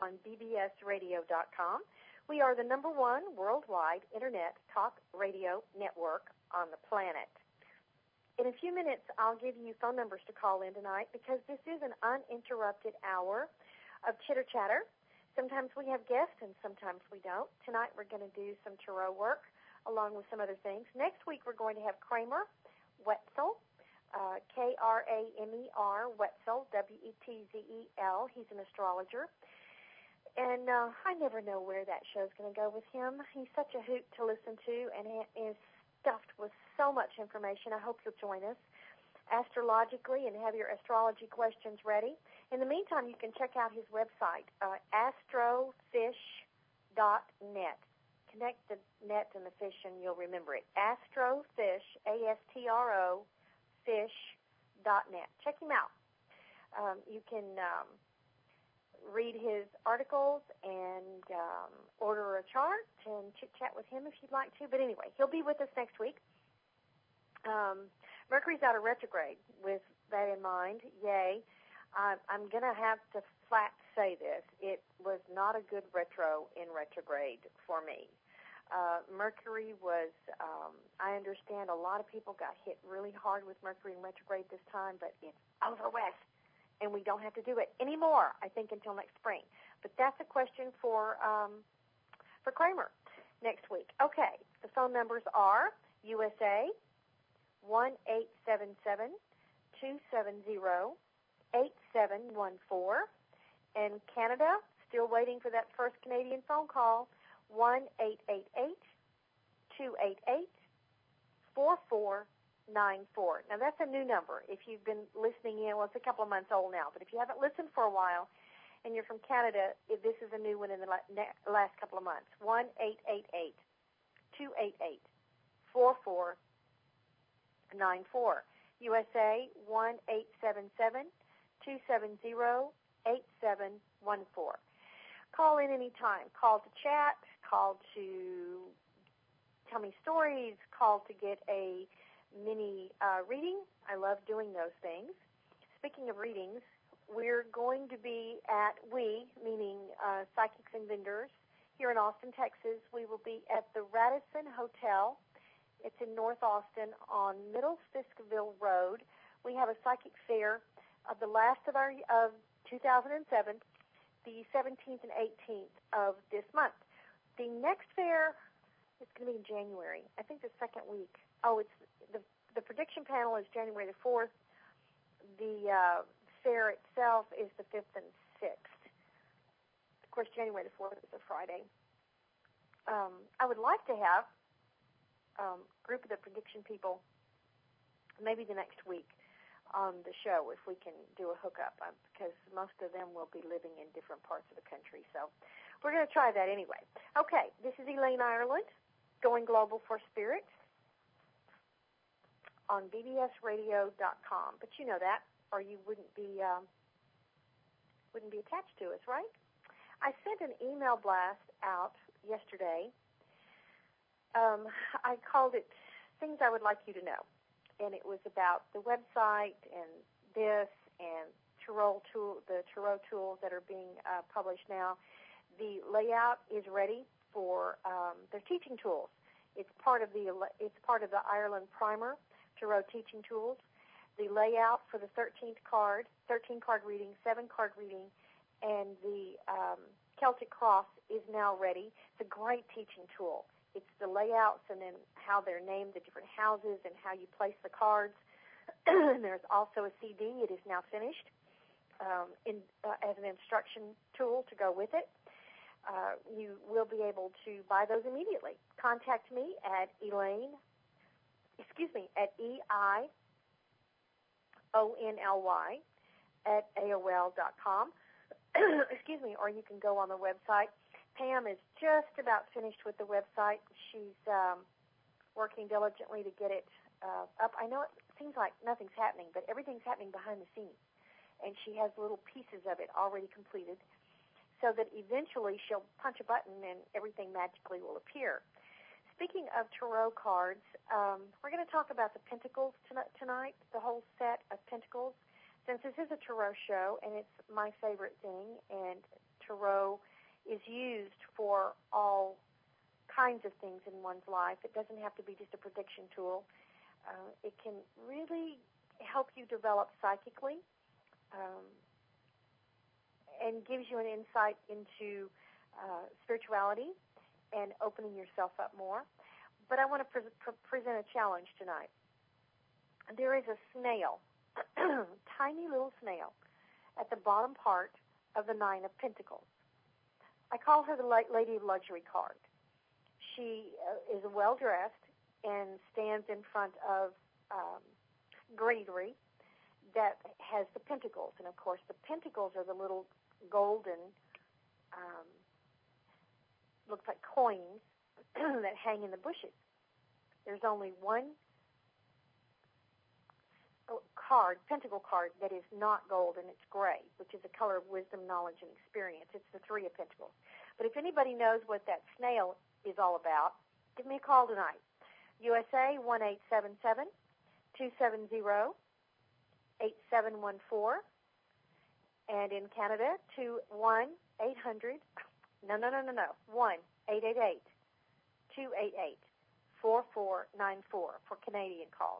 on bbsradio.com. We are the #1 worldwide Internet talk radio network on the planet. In a few minutes, I'll give you phone numbers to call in tonight because this is an uninterrupted hour of chitter-chatter. Sometimes we have guests and sometimes we don't. Tonight we're going to do some tarot work along with some other things. Next week we're going to have Kramer Wetzel, Kramer Wetzel, Wetzel. He's an astrologer. And I never know where that show's going to go with him. He's such a hoot to listen to and is stuffed with so much information. I hope you'll join us astrologically and have your astrology questions ready. In the meantime, you can check out his website, astrofish.net. Connect the net and the fish and you'll remember it. Astrofish, A-S-T-R-O, fish.net. Check him out. You can read his articles and order a chart and chit-chat with him if you'd like to. But anyway, he'll be with us next week. Mercury's out of retrograde. With that in mind, yay. I'm going to have to flat say this. It was not a good retro in retrograde for me. Mercury was, I understand a lot of people got hit really hard with Mercury in retrograde this time, but it's over with. And we don't have to do it anymore, I think, until next spring. But that's a question for Kramer next week. Okay, the phone numbers are USA 1-877-270-8714. And Canada, still waiting for that first Canadian phone call, 1-888-288-4494. Now, that's a new number. If you've been listening in, well, it's a couple of months old now, but if you haven't listened for a while and you're from Canada, this is a new one in the last couple of months. 1-888-288-4494. USA, 1-877-270-8714. Call in anytime. Call to chat, call to tell me stories, call to get a mini reading. I love doing those things. Speaking of readings, we're going to be meaning psychics and vendors, here in Austin, Texas. We will be at the Radisson Hotel. It's in North Austin on Middle Fiskville Road. We have a psychic fair of the last of 2007, the 17th and 18th of this month. The next fair is going to be in January. I think the second week. Oh, it's the prediction panel is January the 4th. The fair itself is the 5th and 6th. Of course, January the 4th is a Friday. I would like to have a group of the prediction people maybe the next week on the show if we can do a hookup, because most of them will be living in different parts of the country. So we're going to try that anyway. Okay, this is Elaine Ireland, Going Global for Spirit on bbsradio.com. But you know that, or you wouldn't be attached to us, right? I sent an email blast out yesterday. I called it Things I Would Like You to Know. And it was about the website and this and the tarot tools that are being published now. The layout is ready for their teaching tools. It's part of the Ireland Primer Tarot Teaching Tools. The layout for the 13 card reading, 7-card reading, and the Celtic Cross is now ready. It's a great teaching tool. It's the layouts and then how they're named, the different houses, and how you place the cards. And there's also a CD. It is now finished as an instruction tool to go with it. You will be able to buy those immediately. Contact me at EIONLY@AOL.com. Or you can go on the website. Pam is just about finished with the website. She's working diligently to get it up. I know it seems like nothing's happening, but everything's happening behind the scenes. And she has little pieces of it already completed so that eventually she'll punch a button and everything magically will appear. Speaking of tarot cards, we're going to talk about the Pentacles tonight, the whole set of Pentacles. Since this is a tarot show and it's my favorite thing, and tarot is used for all kinds of things in one's life. It doesn't have to be just a prediction tool. It can really help you develop psychically and gives you an insight into spirituality and opening yourself up more. But I want to present a challenge tonight. There is a snail, tiny little snail, at the bottom part of the Nine of Pentacles. I call her the Lady of Luxury card. She is well-dressed and stands in front of greenery that has the pentacles. And, of course, the pentacles are the little golden, looks like coins that hang in the bushes. There's only one card, pentacle card, that is not gold, and it's gray, which is the color of wisdom, knowledge, and experience. It's the Three of Pentacles. But if anybody knows what that snail is all about, give me a call tonight. USA 1-877-270-8714, and in Canada 1-888-288-4494 for Canadian calls.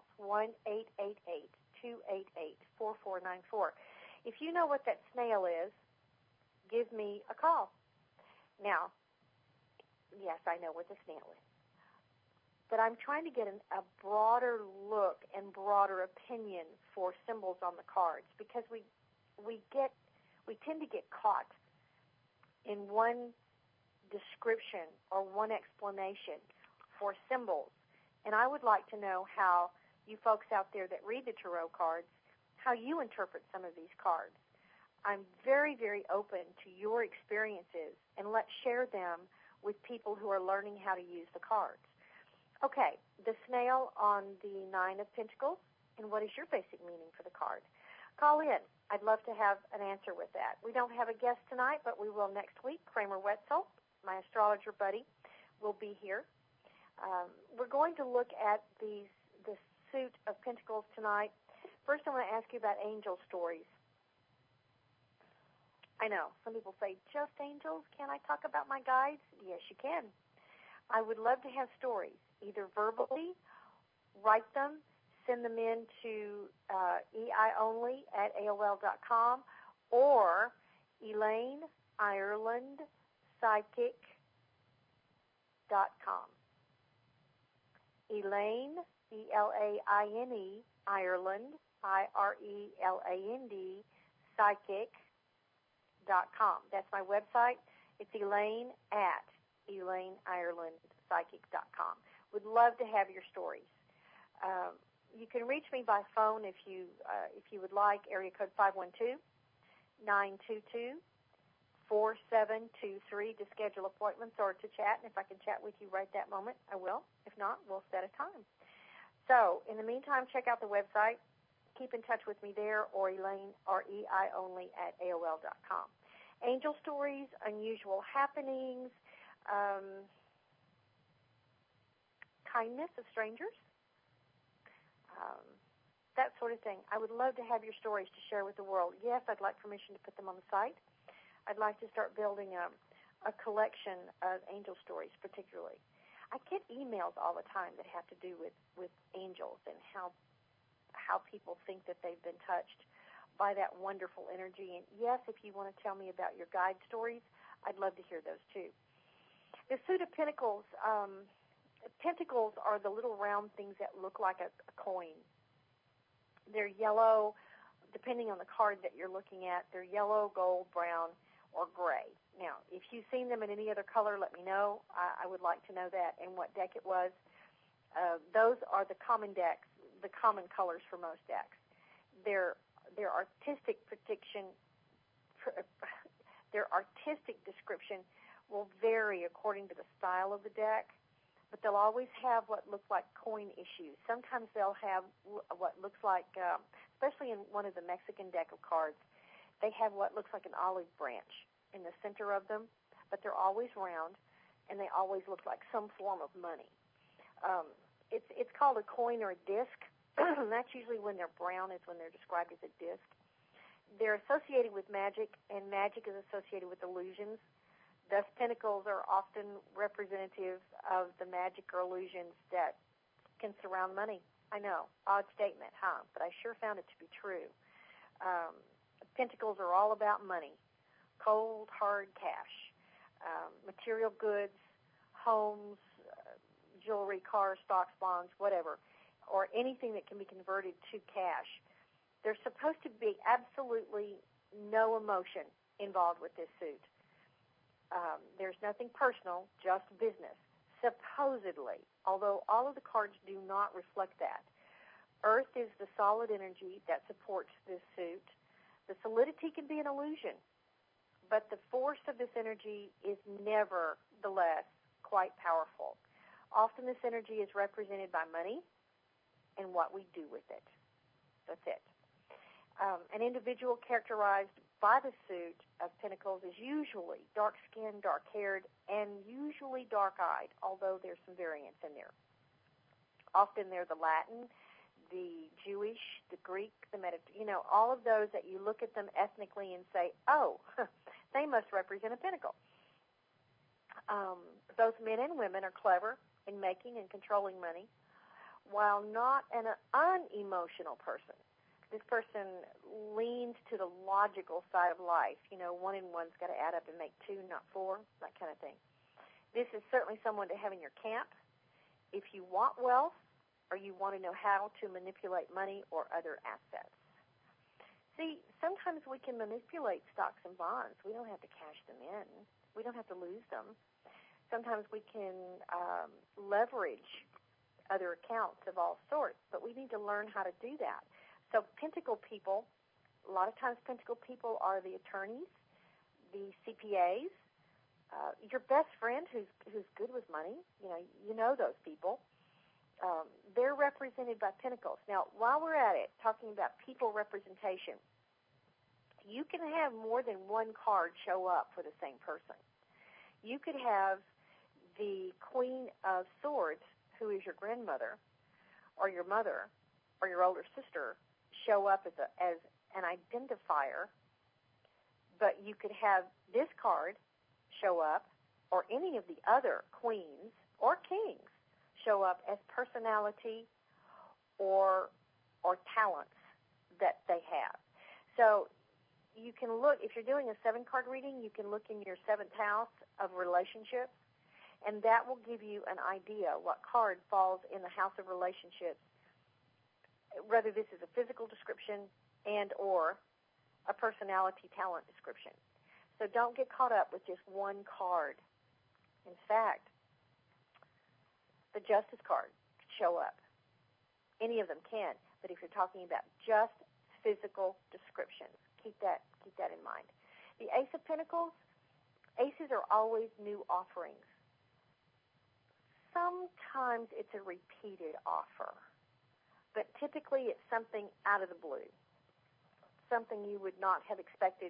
1-888-288-4494. If you know what that snail is, give me a call. Now, yes, I know what the snail is. But I'm trying to get a broader look and broader opinion for symbols on the cards, because we tend to get caught in one description or one explanation for symbols. And I would like to know how you folks out there that read the tarot cards, how you interpret some of these cards. I'm very, very open to your experiences, and let's share them with people who are learning how to use the cards. Okay, the snail on the Nine of Pentacles, and what is your basic meaning for the card? Call in. I'd love to have an answer with that. We don't have a guest tonight, but we will next week. Kramer Wetzel, my astrologer buddy, will be here. We're going to look at the suit of Pentacles tonight. First, I want to ask you about angel stories. I know, some people say, just angels? Can I talk about my guides? Yes, you can. I would love to have stories, either verbally, write them, send them in to eionly@aol.com or Elaine Ireland Psychic.com. Elaine, E-L-A-I-N-E, Ireland, I-R-E-L-A-N-D, Psychic.com. That's my website. It's Elaine at ElaineIrelandPsychic.com. Would love to have your stories. You can reach me by phone if you would like. Area code 512-922-4723 to schedule appointments or to chat. And if I can chat with you right that moment, I will. If not, we'll set a time. So in the meantime, check out the website. Keep in touch with me there, or Elaine, or EIonly@AOL.com. Angel stories, unusual happenings, kindness of strangers, that sort of thing. I would love to have your stories to share with the world. Yes, I'd like permission to put them on the site. I'd like to start building a collection of angel stories particularly. I get emails all the time that have to do with angels and how people think that they've been touched by that wonderful energy. And yes, if you want to tell me about your guide stories, I'd love to hear those too. The suit of Pentacles, pentacles are the little round things that look like a coin. They're yellow, depending on the card that you're looking at. They're yellow, gold, brown, or gray. Now, if you've seen them in any other color, let me know. I would like to know that and what deck it was. Those are the common decks, the common colors for most decks. Their artistic description will vary according to the style of the deck, but they'll always have what look like coin issues. Sometimes they'll have what looks like, especially in one of the Mexican deck of cards, they have what looks like an olive branch in the center of them, but they're always round, and they always look like some form of money. It's called a coin or a disc. That's usually when they're brown is when they're described as a disc. They're associated with magic, and magic is associated with illusions. Thus, pentacles are often representative of the magic or illusions that can surround money. I know, odd statement, huh? But I sure found it to be true. Pentacles are all about money, cold, hard cash, material goods, homes, jewelry, cars, stocks, bonds, whatever, or anything that can be converted to cash. There's supposed to be absolutely no emotion involved with this suit. There's nothing personal, just business, supposedly, although all of the cards do not reflect that. Earth is the solid energy that supports this suit. The solidity can be an illusion, but the force of this energy is nevertheless quite powerful. Often this energy is represented by money and what we do with it. That's it. An individual characterized by the suit of pentacles is usually dark-skinned, dark-haired, and usually dark-eyed, although there's some variance in there. Often they're the Latin, the Jewish, the Greek, the Mediterranean, all of those that you look at them ethnically and say, oh, they must represent a pentacle. Both men and women are clever in making and controlling money, while not an unemotional person. This person leans to the logical side of life. 1 and 1's got to add up and make 2, not 4, that kind of thing. This is certainly someone to have in your camp if you want wealth or you want to know how to manipulate money or other assets. See, sometimes we can manipulate stocks and bonds. We don't have to cash them in. We don't have to lose them. Sometimes we can leverage other accounts of all sorts, but we need to learn how to do that. So pentacle people, a lot of times pentacle people are the attorneys, the CPAs, your best friend who's good with money. You know those people. They're represented by pentacles. Now, while we're at it, talking about people representation, you can have more than one card show up for the same person. You could have the Queen of Swords, who is your grandmother, or your mother, or your older sister, show up as an identifier, but you could have this card show up, or any of the other queens or kings show up as personality or talents that they have. So you can look, if you're doing a 7-card reading, you can look in your 7th house of relationships, and that will give you an idea what card falls in the house of relationships, whether this is a physical description and or a personality talent description. So don't get caught up with just one card. In fact, the Justice card could show up. Any of them can, but if you're talking about just physical descriptions, keep that in mind. The Ace of Pentacles, aces are always new offerings. Sometimes it's a repeated offer, but typically it's something out of the blue, something you would not have expected.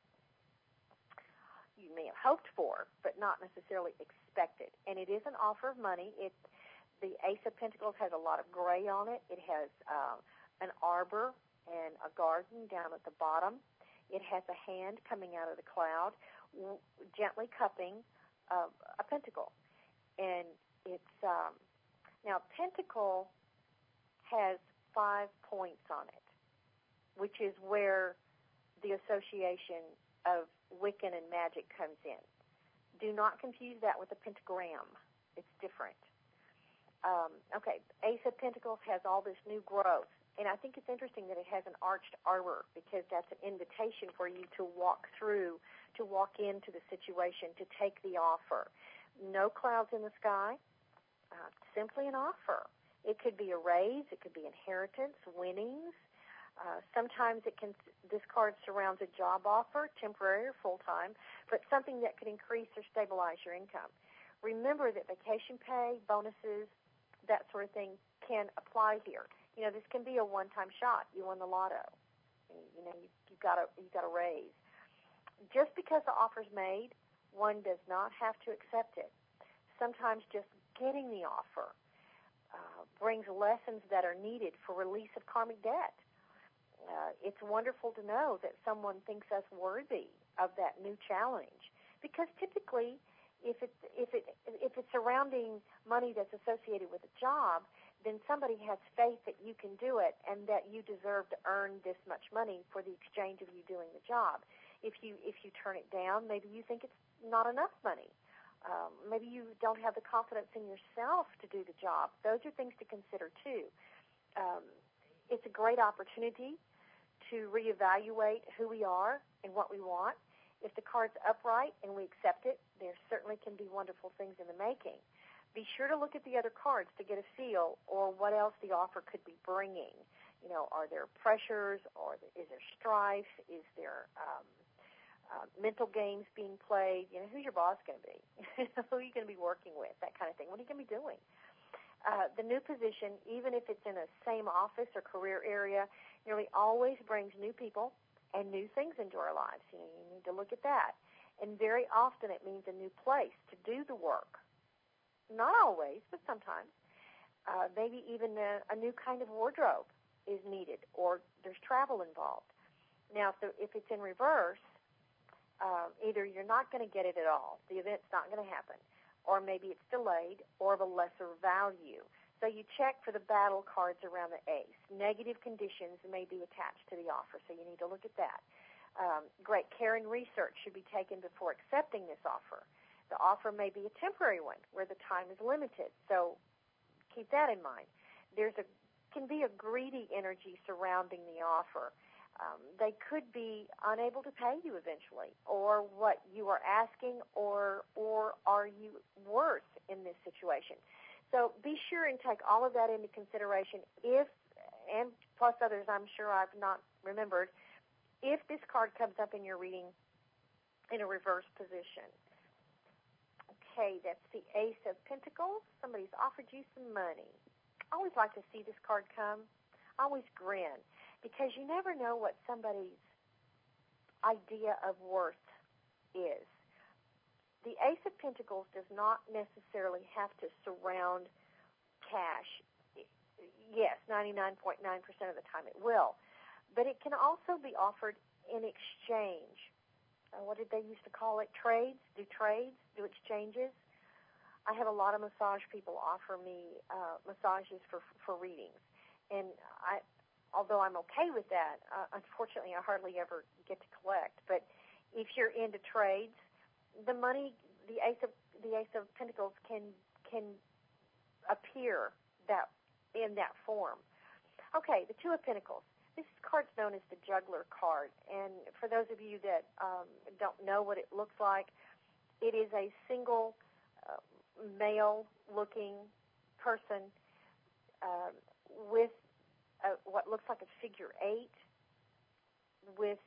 You may have hoped for, but not necessarily expected. And it is an offer of money. The Ace of Pentacles has a lot of gray on it. It has an arbor and a garden down at the bottom. It has a hand coming out of the cloud, gently cupping a pentacle. And it's now pentacle has 5 points on it, which is where the association of Wiccan and magic comes in. Do not confuse that with a pentagram. It's different. Okay, Ace of Pentacles has all this new growth, and I think it's interesting that it has an arched arbor because that's an invitation for you to walk through, to walk into the situation, to take the offer. No clouds in the sky, simply an offer. It could be a raise, it could be inheritance, winnings. Sometimes this card surrounds a job offer, temporary or full-time, but something that could increase or stabilize your income. Remember that vacation pay, bonuses, that sort of thing can apply here. This can be a one-time shot. You won the lotto. You got a raise. Just because the offer's made, one does not have to accept it. Sometimes just getting the offer brings lessons that are needed for release of karmic debt. It's wonderful to know that someone thinks us worthy of that new challenge, because typically, if it's surrounding money that's associated with a job, then somebody has faith that you can do it and that you deserve to earn this much money for the exchange of you doing the job. If you turn it down, maybe you think it's not enough money. Maybe you don't have the confidence in yourself to do the job. Those are things to consider too. It's a great opportunity to reevaluate who we are and what we want. If the card's upright and we accept it, there certainly can be wonderful things in the making. Be sure to look at the other cards to get a feel or what else the offer could be bringing. You know, are there pressures, or is there strife? Is there mental games being played? You know, who's your boss going to be? Who are you going to be working with? That kind of thing. What are you going to be doing? The new position, even if it's in the same office or career area, nearly always brings new people and new things into our lives. You know, you need to look at that. And very often it means a new place to do the work. Not always, but sometimes. Maybe even a new kind of wardrobe is needed, or there's travel involved. Now, if it's in reverse, either you're not going to get it at all, the event's not going to happen, or maybe it's delayed or of a lesser value. So you check for the battle cards around the ace. Negative conditions may be attached to the offer, so you need to look at that. Great care and research should be taken before accepting this offer. The offer may be a temporary one where the time is limited, so keep that in mind. Can be a greedy energy surrounding the offer. They could be unable to pay you eventually, or what you are asking, or are you worth in this situation. So be sure and take all of that into consideration, and plus others I'm sure I've not remembered, if this card comes up in your reading in a reverse position. Okay, that's the Ace of Pentacles. Somebody's offered you some money. I always like to see this card come. I always grin, because you never know what somebody's idea of worth is. The Ace of Pentacles does not necessarily have to surround cash. Yes, 99.9% of the time it will. But it can also be offered in exchange. What did they used to call it? Trades? Do exchanges? I have a lot of massage people offer me massages for readings. And although I'm okay with that, unfortunately I hardly ever get to collect. But if you're into trades, the money, the Ace of Pentacles can appear in that form. Okay, the Two of Pentacles. This card's known as the Juggler card, and for those of you that don't know what it looks like, it is a single male-looking person with what looks like a figure 8, with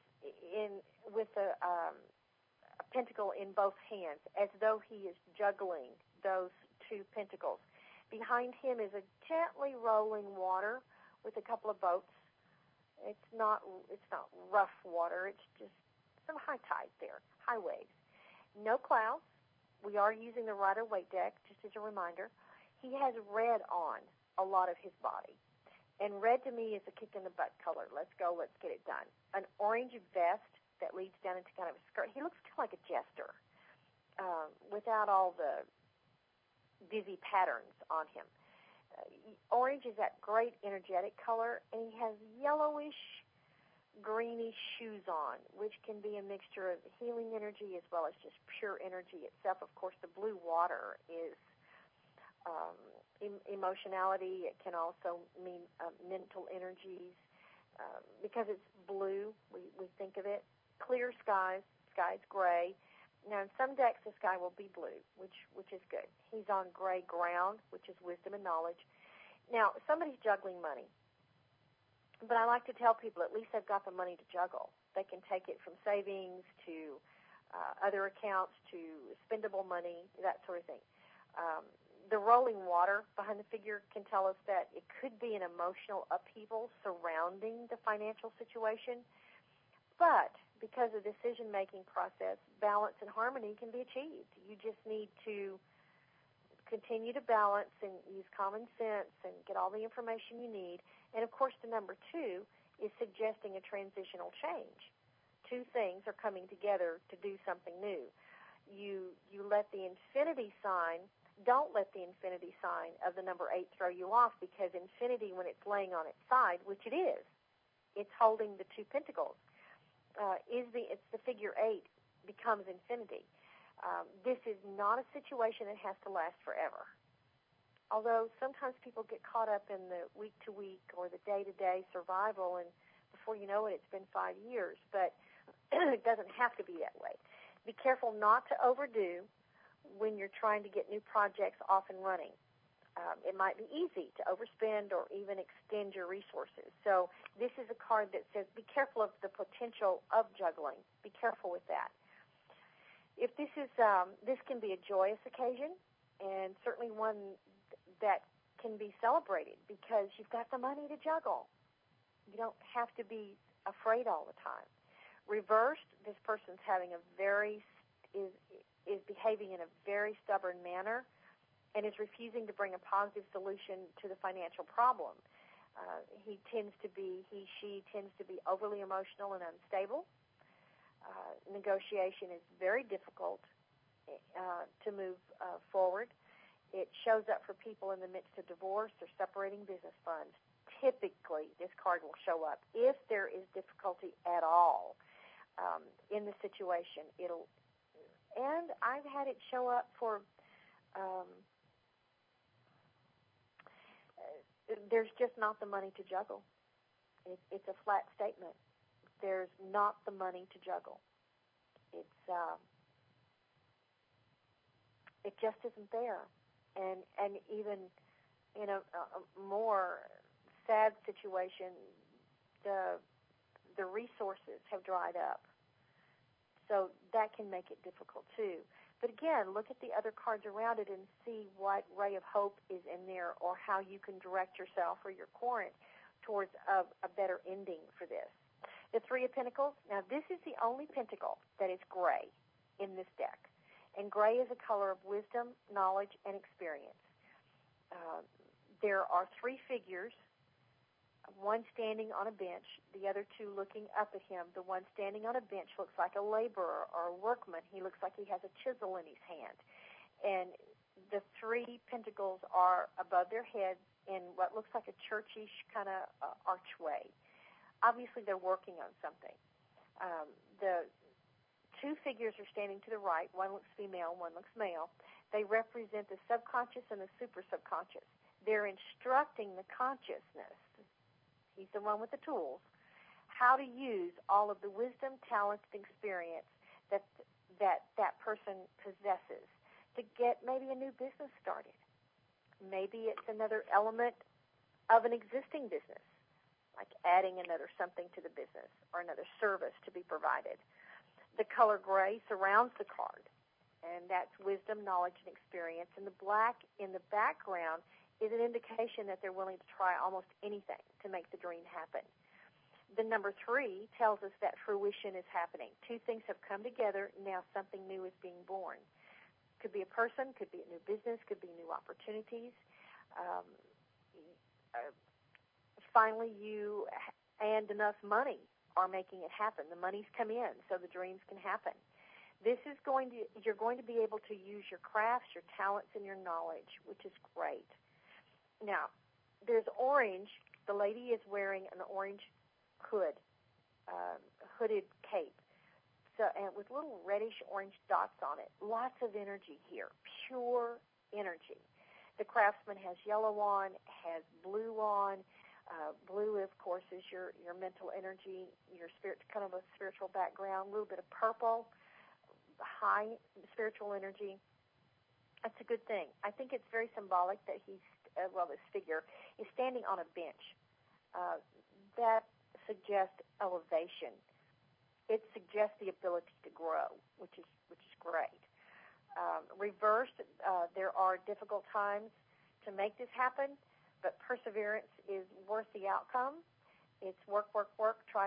a pentacle in both hands, as though he is juggling those two pentacles. Behind him is a gently rolling water with a couple of boats. It's not rough water. It's just some high tide there, high waves. No clouds. We are using the Rider-Waite deck, just as a reminder. He has red on a lot of his body. And red to me is a kick-in-the-butt color. Let's go, let's get it done. An orange vest that leads down into kind of a skirt. He looks kind of like a jester without all the busy patterns on him. Orange is that great energetic color, and he has yellowish, greenish shoes on, which can be a mixture of healing energy as well as just pure energy itself. Of course, the blue water is emotionality. It can also mean mental energies. Because it's blue, we think of it. Clear skies, sky's gray. Now, in some decks, the sky will be blue, which is good. He's on gray ground, which is wisdom and knowledge. Now, somebody's juggling money. But I like to tell people at least they've got the money to juggle. They can take it from savings to other accounts to spendable money, that sort of thing. The rolling water behind the figure can tell us that it could be an emotional upheaval surrounding the financial situation. But because of the decision-making process, balance and harmony can be achieved. You just need to continue to balance and use common sense and get all the information you need. And, of course, the number 2 is suggesting a transitional change. Two things are coming together to do something new. You let the infinity sign, don't let the infinity sign of the number 8 throw you off, because infinity, when it's laying on its side, which it is, it's holding the 2 pentacles. It's the figure 8 becomes infinity. This is not a situation that has to last forever. Although sometimes people get caught up in the week-to-week or the day-to-day survival, and before you know it, it's been 5 years. But it doesn't have to be that way. Be careful not to overdo when you're trying to get new projects off and running. It might be easy to overspend or even extend your resources. So this is a card that says be careful of the potential of juggling. Be careful with that. If this can be a joyous occasion, and certainly one that can be celebrated because you've got the money to juggle. You don't have to be afraid all the time. Reversed, this person's having is behaving in a very stubborn manner and is refusing to bring a positive solution to the financial problem. She tends to be overly emotional and unstable. Negotiation is very difficult to move forward. It shows up for people in the midst of divorce or separating business funds. Typically, this card will show up if there is difficulty at all in the situation. And I've had it show up for there's just not the money to juggle. It's a flat statement. There's not the money to juggle. It just isn't there. And even in a more sad situation, the resources have dried up. So that can make it difficult too. But again, look at the other cards around it and see what ray of hope is in there, or how you can direct yourself or your current towards a better ending for this. The 3 of Pentacles. Now, this is the only pentacle that is gray in this deck. And gray is a color of wisdom, knowledge, and experience. There are 3 figures, one standing on a bench, the other 2 looking up at him. The one standing on a bench looks like a laborer or a workman. He looks like he has a chisel in his hand. And the 3 pentacles are above their heads in what looks like a churchish kind of archway. Obviously, they're working on something. The 2 figures are standing to the right. One looks female, one looks male. They represent the subconscious and the super subconscious. They're instructing the consciousness. He's the one with the tools. How to use all of the wisdom, talent, and experience that person possesses to get maybe a new business started. Maybe it's another element of an existing business, like adding another something to the business or another service to be provided. The color gray surrounds the card, and that's wisdom, knowledge, and experience. And the black in the background is an indication that they're willing to try almost anything to make the dream happen. The number 3 tells us that fruition is happening. 2 things have come together. Now something new is being born. Could be a person, could be a new business, could be new opportunities. Finally, you and enough money are making it happen. The money's come in, so the dreams can happen. You're going to be able to use your crafts, your talents, and your knowledge, which is great. Now, there's orange. The lady is wearing an orange hooded cape, and with little reddish-orange dots on it. Lots of energy here, pure energy. The craftsman has yellow on, has blue on. Blue, of course, is your mental energy, your spirit, kind of a spiritual background. A little bit of purple, high spiritual energy. That's a good thing. I think it's very symbolic that this figure is standing on a bench. That suggests elevation. It suggests the ability to grow, which is great. Reversed, there are difficult times to make this happen, but perseverance is worth the outcome. It's work, try.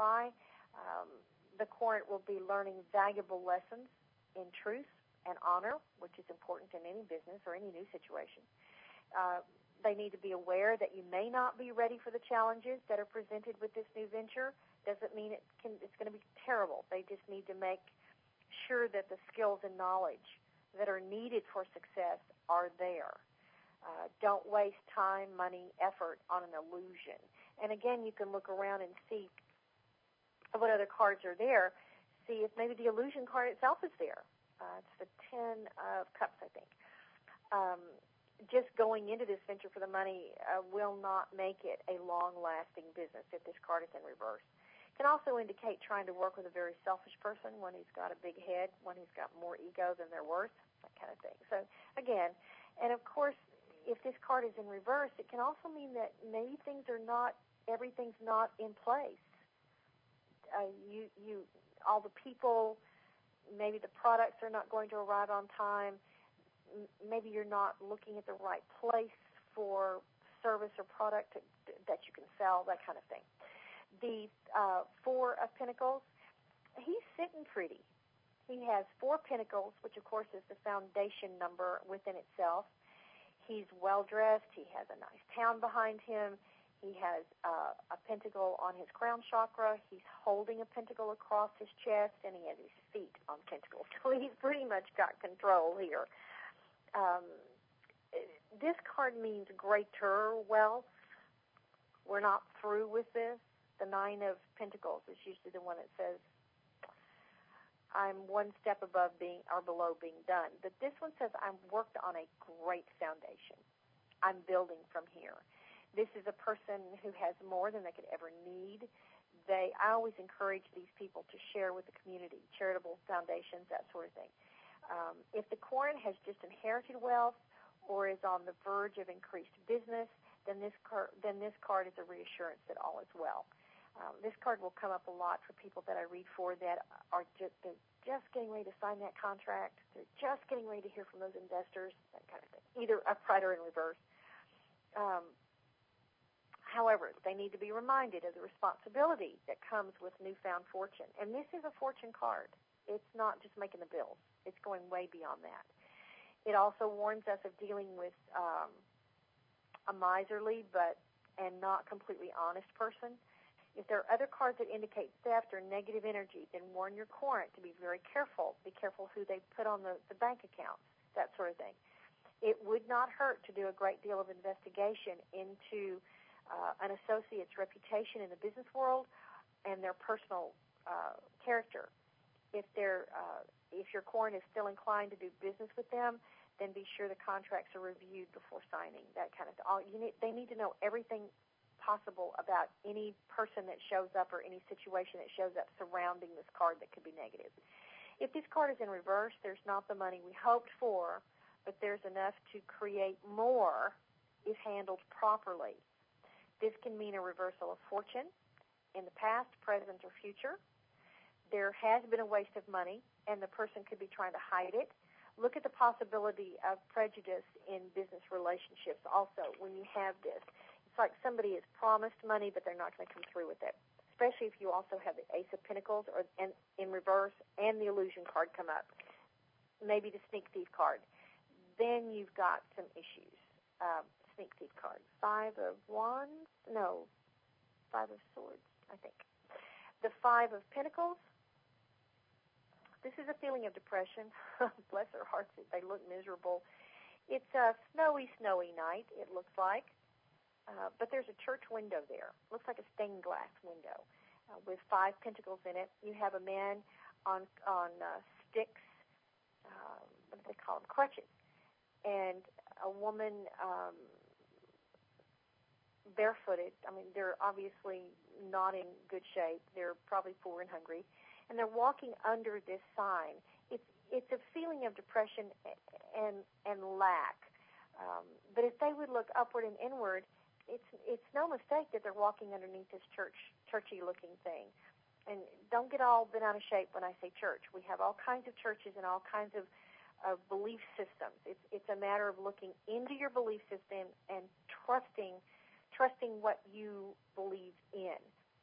The current will be learning valuable lessons in truth and honor, which is important in any business or any new situation. They need to be aware that you may not be ready for the challenges that are presented with this new venture. Doesn't mean it's going to be terrible. They just need to make sure that the skills and knowledge that are needed for success are there. Don't waste time, money, effort on an illusion. And again, you can look around and see what other cards are there. See if maybe the illusion card itself is there. It's the Ten of Cups, I think. Just going into this venture for the money will not make it a long-lasting business if this card is in reverse. It can also indicate trying to work with a very selfish person, one who's got a big head, one who's got more ego than they're worth, that kind of thing. So, again, and of course, if this card is in reverse, it can also mean that maybe everything's not in place. All the people, maybe the products are not going to arrive on time. Maybe you're not looking at the right place for service or product that you can sell, that kind of thing. The Four of Pentacles, he's sitting pretty. He has 4 pentacles, which of course is the foundation number within itself. He's well-dressed. He has a nice town behind him. He has a pentacle on his crown chakra. He's holding a pentacle across his chest, and he has his feet on pentacles. So he's pretty much got control here. This card means greater wealth. We're not through with this. The Nine of Pentacles is usually the one that says, I'm one step above being or below being done. But this one says, I've worked on a great foundation. I'm building from here. This is a person who has more than they could ever need. I always encourage these people to share with the community, charitable foundations, that sort of thing. If the corn has just inherited wealth or is on the verge of increased business, then this card is a reassurance that all is well. This card will come up a lot for people that I read for that are just getting ready to sign that contract. They're just getting ready to hear from those investors, that kind of thing, either upright or in reverse. However, they need to be reminded of the responsibility that comes with newfound fortune. And this is a fortune card. It's not just making the bills. It's going way beyond that. It also warns us of dealing with a miserly and not completely honest person. If there are other cards that indicate theft or negative energy, then warn your client to be very careful. Be careful who they put on the bank accounts, that sort of thing. It would not hurt to do a great deal of investigation into an associate's reputation in the business world and their personal character. If your client is still inclined to do business with them, then be sure the contracts are reviewed before signing. That kind of thing. They need to know everything possible about any person that shows up or any situation that shows up surrounding this card that could be negative. If this card is in reverse, there's not the money we hoped for, but there's enough to create more if handled properly. This can mean a reversal of fortune in the past, present, or future. There has been a waste of money, and the person could be trying to hide it. Look at the possibility of prejudice in business relationships also when you have this. It's like somebody has promised money, but they're not going to come through with it, especially if you also have the Ace of Pentacles and in reverse and the Illusion card come up, maybe the Sneak Thief card. Then you've got some issues. Sneak Thief card. Five of Swords, I think. The Five of Pentacles. This is a feeling of depression. Bless their hearts, they look miserable. It's a snowy night, it looks like. But there's a church window there. Looks like a stained glass window with 5 pentacles in it. You have a man on sticks, what do they call them, crutches, and a woman barefooted. I mean, they're obviously not in good shape. They're probably poor and hungry, and they're walking under this sign. It's a feeling of depression and lack. But if they would look upward and inward, it's no mistake that they're walking underneath this churchy-looking thing. And don't get all bent out of shape when I say church. We have all kinds of churches and all kinds of belief systems. It's a matter of looking into your belief system and trusting what you believe in.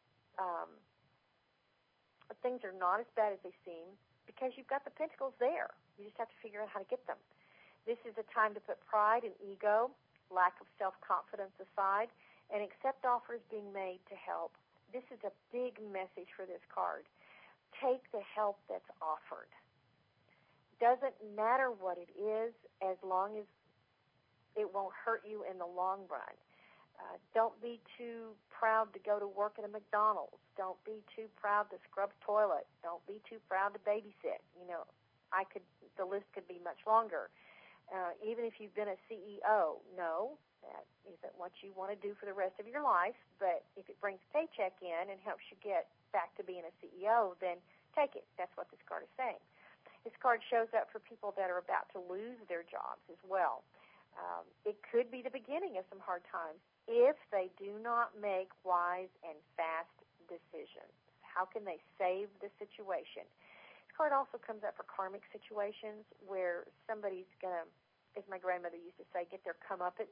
Things are not as bad as they seem because you've got the pentacles there. You just have to figure out how to get them. This is a time to put pride and ego lack of self-confidence aside, and accept offers being made to help. This is a big message for this card. Take the help that's offered. Doesn't matter what it is as long as it won't hurt you in the long run. Don't be too proud to go to work at a McDonald's. Don't be too proud to scrub a toilet. Don't be too proud to babysit. The list could be much longer. Even if you've been a CEO, no, that isn't what you want to do for the rest of your life. But if it brings a paycheck in and helps you get back to being a CEO, then take it. That's what this card is saying. This card shows up for people that are about to lose their jobs as well. It could be the beginning of some hard times if they do not make wise and fast decisions. How can they save the situation? This card also comes up for karmic situations where somebody's going to, as my grandmother used to say, get their comeuppance.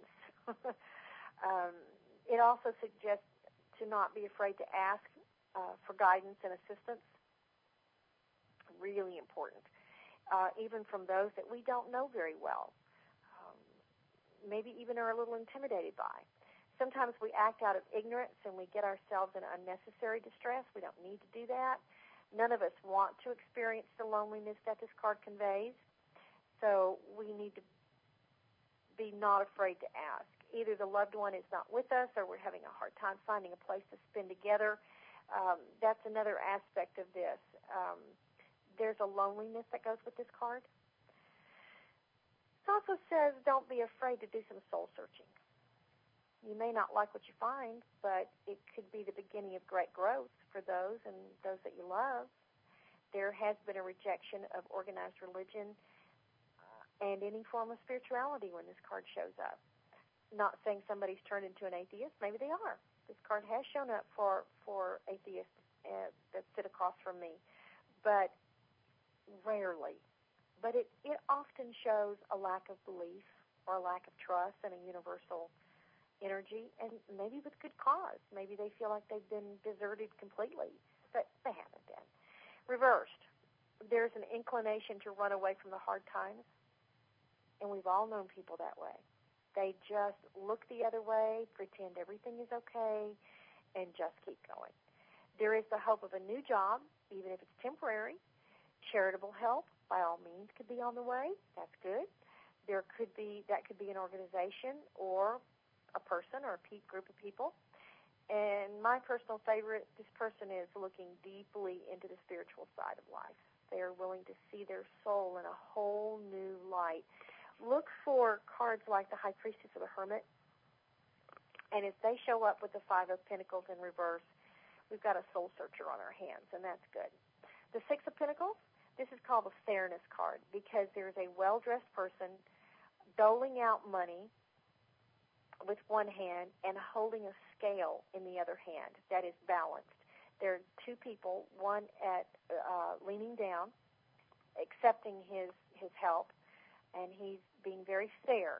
It also suggests to not be afraid to ask for guidance and assistance. Really important. Even from those that we don't know very well. Maybe even are a little intimidated by. Sometimes we act out of ignorance and we get ourselves in unnecessary distress. We don't need to do that. None of us want to experience the loneliness that this card conveys. So we need to be not afraid to ask. Either the loved one is not with us or we're having a hard time finding a place to spend together. That's another aspect of this. There's a loneliness that goes with this card. It also says don't be afraid to do some soul searching. You may not like what you find, but it could be the beginning of great growth for those and those that you love. There has been a rejection of organized religion and any form of spirituality when this card shows up. Not saying somebody's turned into an atheist. Maybe they are. This card has shown up for atheists that sit across from me, but rarely. But it often shows a lack of belief or a lack of trust in a universal energy, and maybe with good cause. Maybe they feel like they've been deserted completely, but they haven't been. Reversed, there's an inclination to run away from the hard times, and we've all known people that way. They just look the other way, pretend everything is okay, and just keep going. There is the hope of a new job, even if it's temporary. Charitable help, by all means, could be on the way. That's good. That could be an organization or a person or a group of people. And my personal favorite, this person is looking deeply into the spiritual side of life. They are willing to see their soul in a whole new light. Look for cards like the High Priestess or the Hermit. And if they show up with the Five of Pentacles in reverse, we've got a soul searcher on our hands, and that's good. The Six of Pentacles, this is called the Fairness card because there's a well-dressed person doling out money with one hand and holding a scale in the other hand that is balanced. There are two people, one at leaning down, accepting his help, and he's being very fair,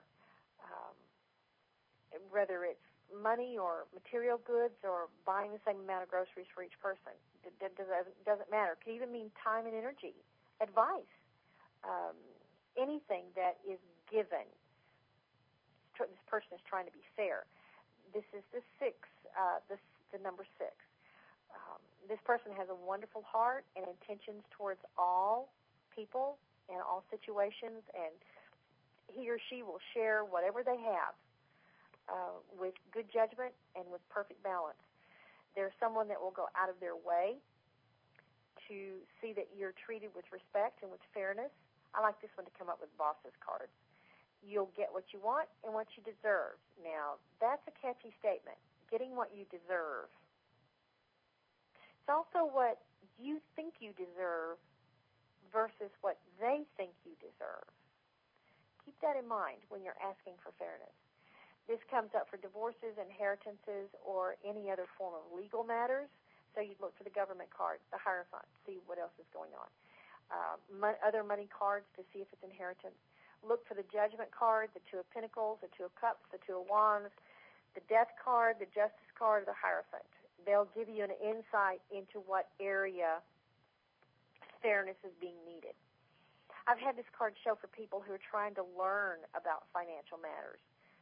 whether it's money or material goods or buying the same amount of groceries for each person. It doesn't matter. It can even mean time and energy, advice, anything that is given. This person is trying to be fair. This is the number 6. This person has a wonderful heart and intentions towards all people and all situations, and he or she will share whatever they have with good judgment and with perfect balance. There's someone that will go out of their way to see that you're treated with respect and with fairness. I like this one to come up with bosses cards. You'll get what you want and what you deserve. Now, that's a catchy statement, getting what you deserve. It's also what you think you deserve versus what they think you deserve. Keep that in mind when you're asking for fairness. This comes up for divorces, inheritances, or any other form of legal matters. So you'd look for the government card, the Hierophant, see what else is going on. Other money cards to see if it's inheritance. Look for the Judgment card, the Two of Pentacles, the Two of Cups, the Two of Wands, the Death card, the Justice card, or the Hierophant. They'll give you an insight into what area fairness is being needed. I've had this card show for people who are trying to learn about financial matters.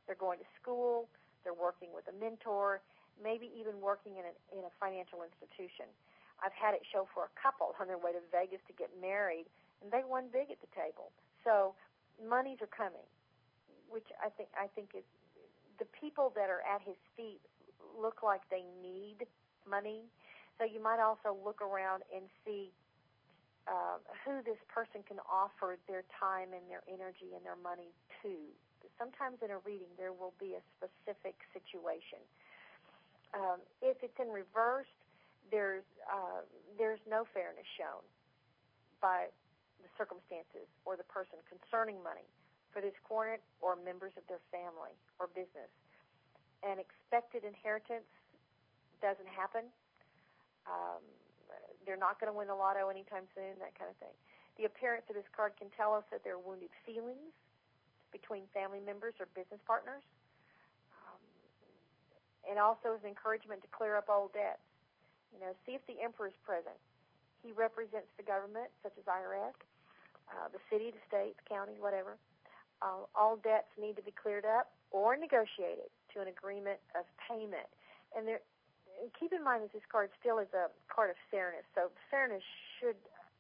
They're going to school. They're working with a mentor, maybe even working in a financial institution. I've had it show for a couple on their way to Vegas to get married, and they won big at the table. So monies are coming, which I think is the people that are at his feet look like they need money. So you might also look around and see who this person can offer their time and their energy and their money to. Sometimes in a reading there will be a specific situation. If it's in reverse, there's no fairness shown by the circumstances or the person concerning money for this querent or members of their family or business. An expected inheritance doesn't happen. They're not going to win the lotto anytime soon, that kind of thing. The appearance of this card can tell us that there are wounded feelings between family members or business partners. And also is an encouragement to clear up old debts. See if the Emperor is present. He represents the government, such as IRS, the city, the state, the county, whatever. All debts need to be cleared up or negotiated to an agreement of payment. And keep in mind that this card still is a card of fairness. So fairness should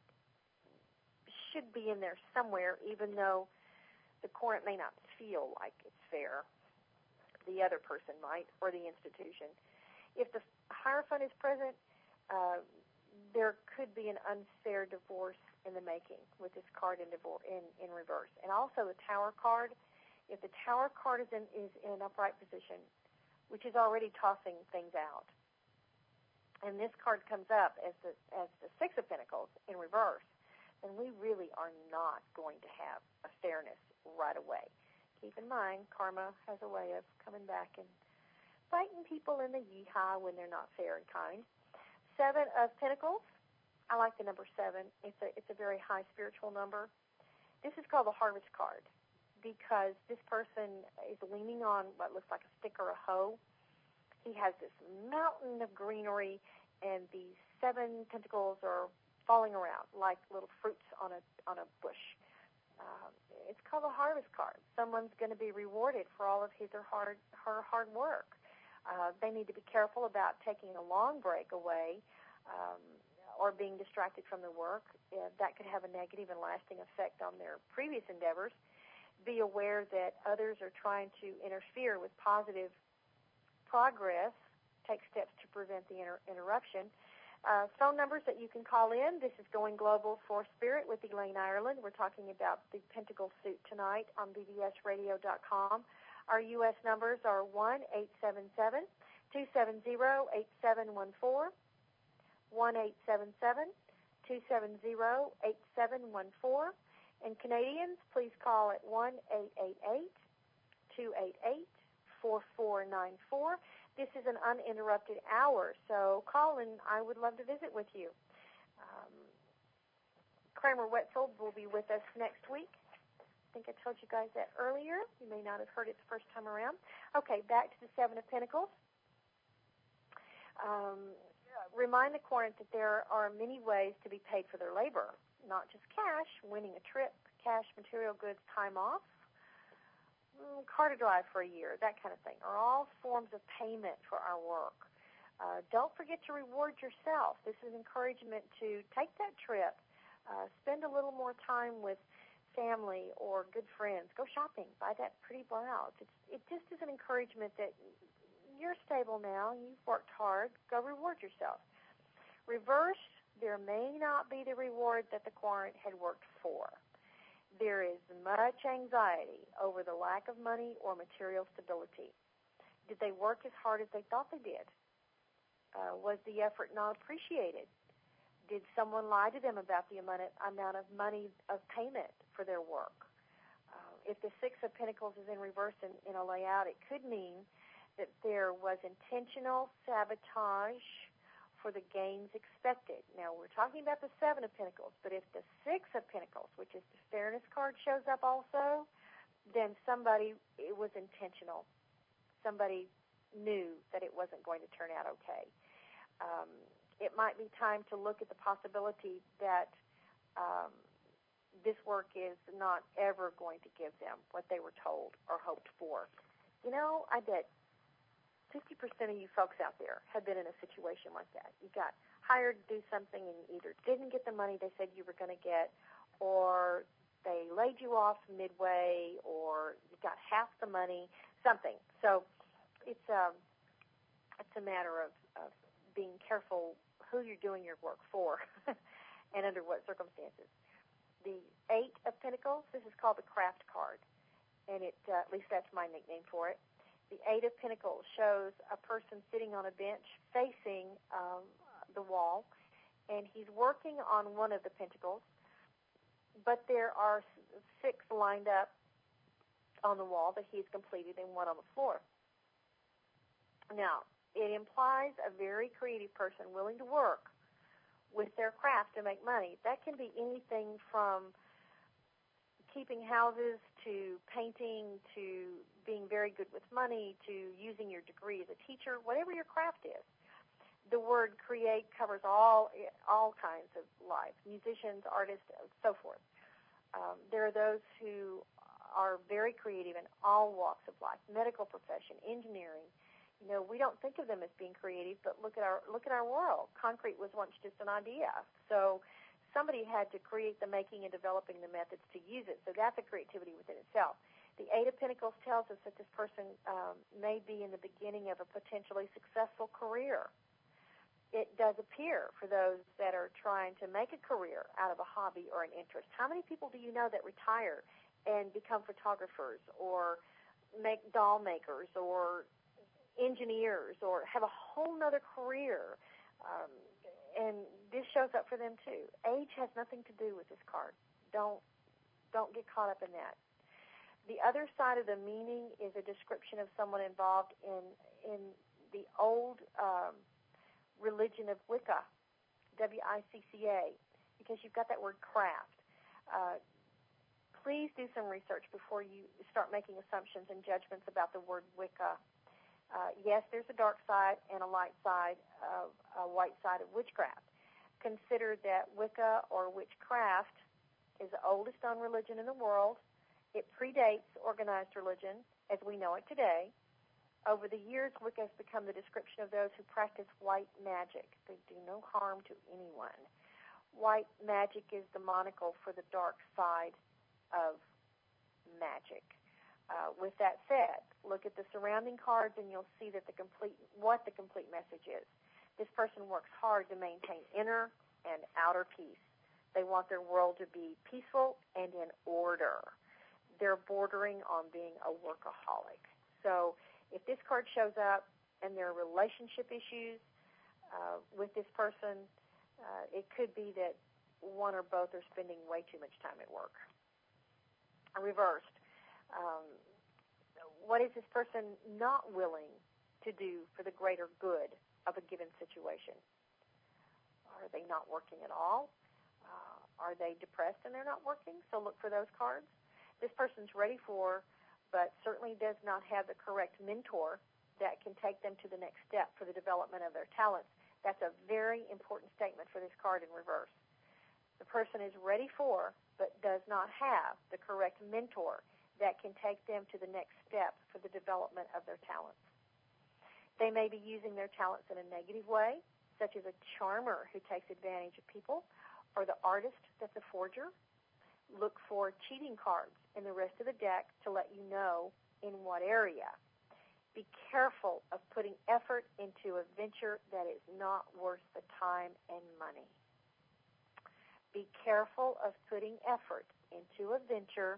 be in there somewhere, even though the court may not feel like it's fair. The other person might, or the institution. If the Hierophant is present, there could be an unfair divorce in the making with this card in reverse. And also the Tower card. If the Tower card is in an upright position, which is already tossing things out, and this card comes up as the Six of Pentacles in reverse, then we really are not going to have a fairness right away. Keep in mind, karma has a way of coming back and biting people in the yeehaw when they're not fair and kind. Seven of Pentacles. I like the number 7. It's a very high spiritual number. This is called the Harvest card because this person is leaning on what looks like a stick or a hoe. He has this mountain of greenery, and these 7 tentacles are falling around like little fruits on a bush. It's called the Harvest card. Someone's going to be rewarded for all of his or her hard work. They need to be careful about taking a long break away or being distracted from the work. That could have a negative and lasting effect on their previous endeavors. Be aware that others are trying to interfere with positive progress. Take steps to prevent the interruption. Phone numbers that you can call in. This is Going Global for Spirit with Elaine Ireland. We're talking about the Pentacle suit tonight on bbsradio.com. Our U.S. numbers are 1-877-270-8714, 1-877-270-8714. And Canadians, please call at 1-888-288-4494. This is an uninterrupted hour, so call and I would love to visit with you. Kramer Wetzel will be with us next week. I think I told you guys that earlier. You may not have heard it the first time around. Okay, back to the 7 of Pentacles. Remind the querent that there are many ways to be paid for their labor, not just cash, winning a trip, cash, material goods, time off, car to drive for a year, that kind of thing, are all forms of payment for our work. Don't forget to reward yourself. This is encouragement to take that trip, spend a little more time with family or good friends, go shopping, buy that pretty blouse. It just is an encouragement that you're stable now, you've worked hard, go reward yourself. Reverse, there may not be the reward that the querent had worked for. There is much anxiety over the lack of money or material stability. Did they work as hard as they thought they did? Was the effort not appreciated? Did someone lie to them about the amount of money of payment for their work? If the Six of Pentacles is in reverse in a layout, it could mean that there was intentional sabotage for the gains expected. Now, we're talking about the 7 of Pentacles, but if the 6 of Pentacles, which is the Fairness card, shows up also, then it was intentional. Somebody knew that it wasn't going to turn out okay. It might be time to look at the possibility that this work is not ever going to give them what they were told or hoped for. I bet 50% of you folks out there have been in a situation like that. You got hired to do something and you either didn't get the money they said you were going to get, or they laid you off midway, or you got half the money, something. So it's a matter of being careful who you're doing your work for and under what circumstances. The Eight of Pentacles, this is called the Craft card, and at least that's my nickname for it. The Eight of Pentacles shows a person sitting on a bench facing the wall, and he's working on one of the pentacles, but there are 6 lined up on the wall that he's completed and one on the floor. Now, it implies a very creative person willing to work with their craft to make money. That can be anything from keeping houses to painting to being very good with money to using your degree as a teacher, whatever your craft is. The word create covers all kinds of life, musicians, artists, so forth. There are those who are very creative in all walks of life, medical profession, engineering. We don't think of them as being creative, but look at our world. Concrete was once just an idea. So somebody had to create the making and developing the methods to use it. So that's a creativity within itself. The Eight of Pentacles tells us that this person may be in the beginning of a potentially successful career. It does appear for those that are trying to make a career out of a hobby or an interest. How many people do you know that retire and become photographers or make doll makers or engineers or have a whole other career? And this shows up for them too. Age has nothing to do with this card. Don't get caught up in that. The other side of the meaning is a description of someone involved in the old religion of Wicca, W-I-C-C-A, because you've got that word craft. Please do some research before you start making assumptions and judgments about the word Wicca. Yes, there's a dark side and a light side, a white side of witchcraft. Consider that Wicca or witchcraft is the oldest known religion in the world. It predates organized religion as we know it today. Over the years, Wicca has become the description of those who practice white magic. They do no harm to anyone. White magic is the monocle for the dark side of magic. With that said, look at the surrounding cards and you'll see that what the complete message is. This person works hard to maintain inner and outer peace. They want their world to be peaceful and in order. They're bordering on being a workaholic. So if this card shows up and there are relationship issues with this person, it could be that one or both are spending way too much time at work. Reversed. What is this person not willing to do for the greater good of a given situation? Are they not working at all? Are they depressed and they're not working? So look for those cards. This person's ready for, but certainly does not have the correct mentor that can take them to the next step for the development of their talents. That's a very important statement for this card in reverse. The person is ready for, but does not have the correct mentor that can take them to the next step for the development of their talents. They may be using their talents in a negative way, such as a charmer who takes advantage of people, or the artist that's a forger. Look for cheating cards in the rest of the deck to let you know in what area. Be careful of putting effort into a venture that is not worth the time and money. Be careful of putting effort into a venture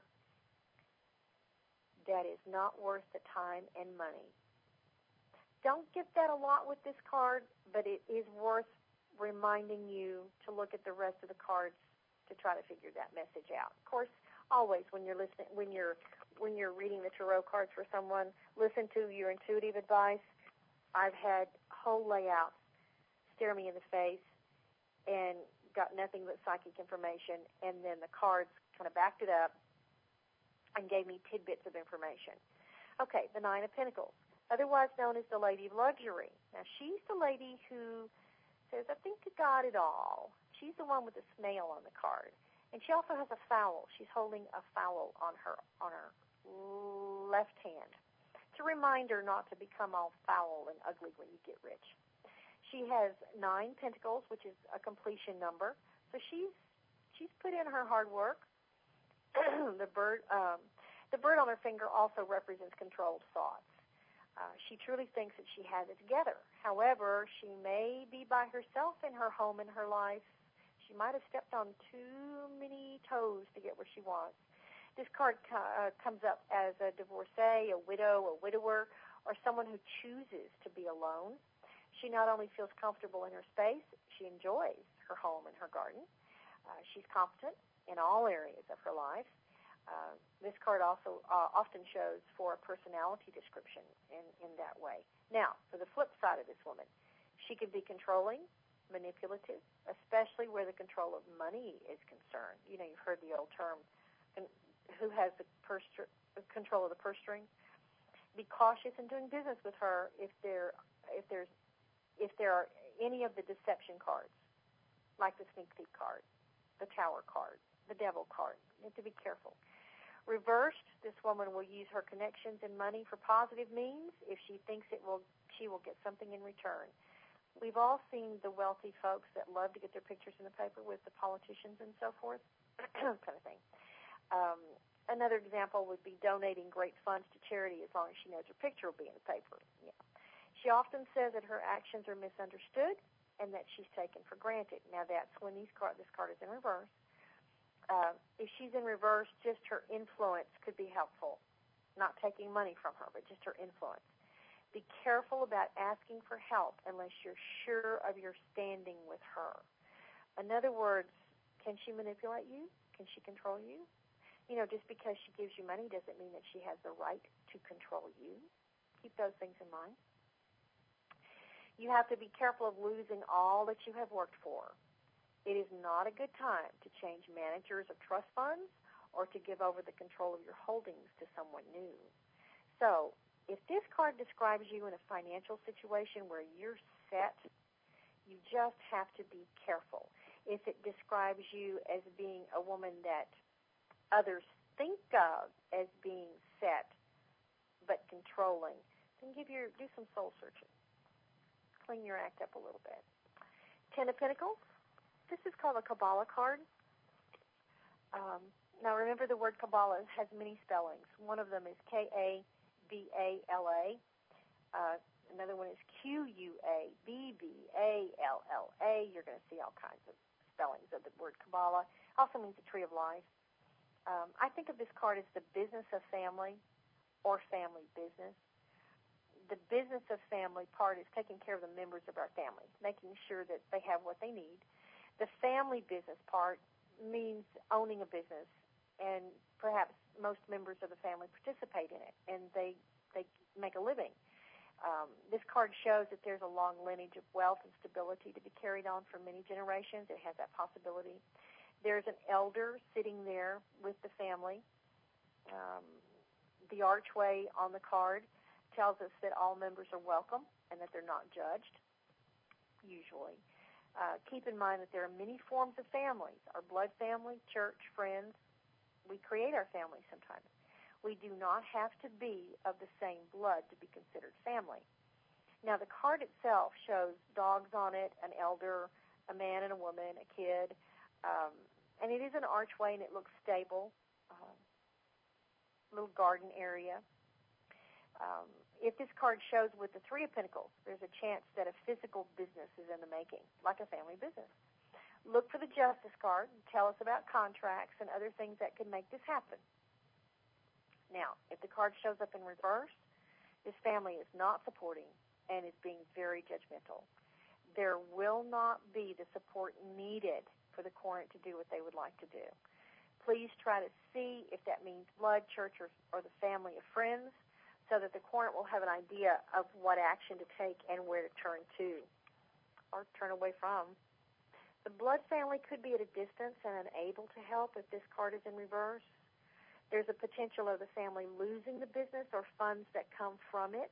that is not worth the time and money. Don't get that a lot with this card, but it is worth reminding you to look at the rest of the cards to try to figure that message out. Of course, always when you're listening, when you're reading the tarot cards for someone, listen to your intuitive advice. I've had whole layouts stare me in the face and got nothing but psychic information, and then the cards kind of backed it up and gave me tidbits of information. Okay, the Nine of Pentacles, otherwise known as the Lady of Luxury. Now, she's the lady who says, I think I got it all. She's the one with the snail on the card. And she also has a fowl. She's holding a fowl on her left hand. It's a reminder not to become all foul and ugly when you get rich. She has 9 pentacles, which is a completion number. So she's put in her hard work. The bird on her finger also represents controlled thoughts. She truly thinks that she has it together. However, she may be by herself in her home and her life. She might have stepped on too many toes to get where she wants. This card comes up as a divorcee, a widow, a widower, or someone who chooses to be alone. She not only feels comfortable in her space, she enjoys her home and her garden. She's competent in all areas of her life. This card also often shows for a personality description in that way. Now, for the flip side of this woman, she could be controlling, manipulative, especially where the control of money is concerned. You know, you've heard the old term, who has the control of the purse strings. Be cautious in doing business with her if there are any of the deception cards, like the sneak peek card, the tower card, the devil card. You have to be careful. Reversed, this woman will use her connections and money for positive means if she thinks she will get something in return. We've all seen the wealthy folks that love to get their pictures in the paper with the politicians and so forth, kind of thing. Another example would be donating great funds to charity as long as she knows her picture will be in the paper. Yeah. She often says that her actions are misunderstood and that she's taken for granted. Now, that's when this card is in reverse. If she's in reverse, just her influence could be helpful. Not taking money from her, but just her influence. Be careful about asking for help unless you're sure of your standing with her. In other words, can she manipulate you? Can she control you? You know, just because she gives you money doesn't mean that she has the right to control you. Keep those things in mind. You have to be careful of losing all that you have worked for. It is not a good time to change managers of trust funds or to give over the control of your holdings to someone new. So, if this card describes you in a financial situation where you're set, you just have to be careful. If it describes you as being a woman that others think of as being set but controlling, then do some soul searching. Clean your act up a little bit. 10 of Pentacles. This is called a Kabbalah card. Now remember, the word Kabbalah has many spellings. One of them is Kabala. Another one is Quabbala. You're going to see all kinds of spellings of the word Kabbalah. Also means the tree of life. I think of this card as the business of family or family business. The business of family part is taking care of the members of our family, making sure that they have what they need. The family business part means owning a business, and perhaps most members of the family participate in it, and they make a living. This card shows that there's a long lineage of wealth and stability to be carried on for many generations. It has that possibility. There's an elder sitting there with the family. The archway on the card tells us that all members are welcome and that they're not judged, usually. Keep in mind that there are many forms of families. Our blood family, church, friends. We create our families sometimes. We do not have to be of the same blood to be considered family. Now, the card itself shows dogs on it, an elder, a man and a woman, a kid, and it is an archway, and it looks stable, little garden area. If this card shows with the Three of Pentacles, there's a chance that a physical business is in the making, like a family business. Look for the Justice card and tell us about contracts and other things that could make this happen. Now, if the card shows up in reverse, this family is not supporting and is being very judgmental. There will not be the support needed for the cornet to do what they would like to do. Please try to see if that means blood, church, or the family of friends, so that the cornet will have an idea of what action to take and where to turn to or turn away from. The blood family could be at a distance and unable to help if this card is in reverse. There's a potential of the family losing the business or funds that come from it.